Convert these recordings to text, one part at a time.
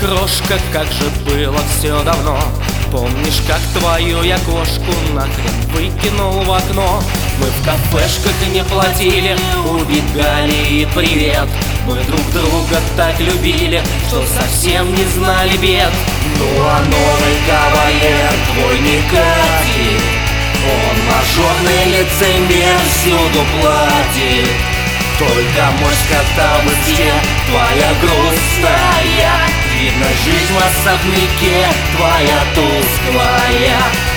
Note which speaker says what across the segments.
Speaker 1: крошка, как же было все давно. Помнишь, как твою я кошку нахрен выкинул в окно? Мы в кафешках не платили, убегали и привет. Мы друг друга так любили, что совсем не знали бед. Ну а новый кавалер твой не катит, он мажорный лицемер, всюду платит. Только мой скота в бытие, твоя грустная. Видно, жизнь в особняке, твоя тусклая.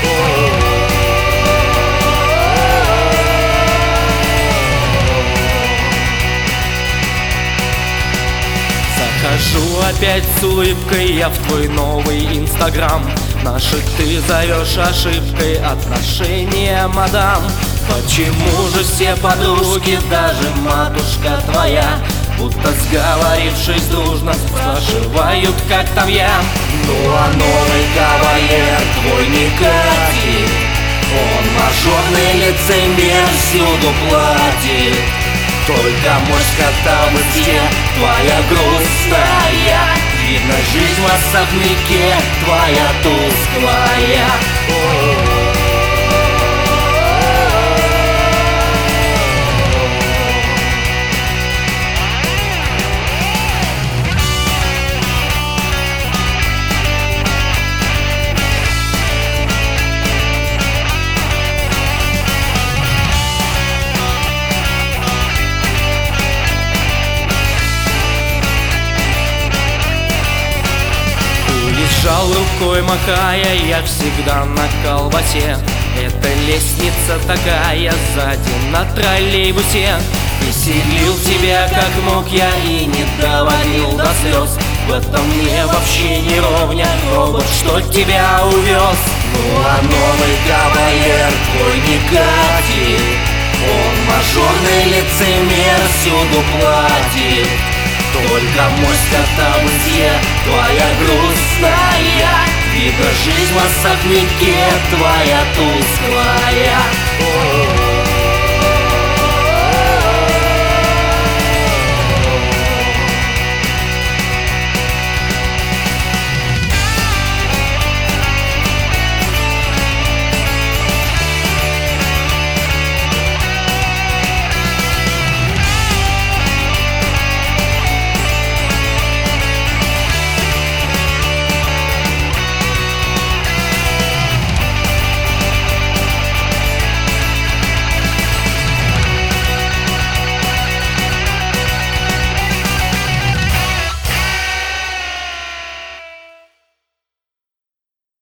Speaker 1: Захожу опять с улыбкой я в твой новый инстаграм. Наши ты зовешь ошибкой отношения, мадам. Почему же все подруги, даже матушка твоя, будто сговорившись дружно, спрашивают, как там я? Ну а новый кавалер твой не катит, он мажорный лицемер, всюду платит. Только мой скота в бытие, твоя грустная. Видно, жизнь в особняке, твоя тусклая. Жал рукой махая, я всегда на колбасе. Это лестница такая, сзади на троллейбусе. Веселил тебя как мог я и не доводил до слез. В этом мне вообще не ровня робот, что тебя увез. Ну а новый кавалер твой не катит, он мажорный лицемер, всюду платит. Только мой скота в бытие, твоя грустная. Видно, жизнь в особняке, твоя тусклая.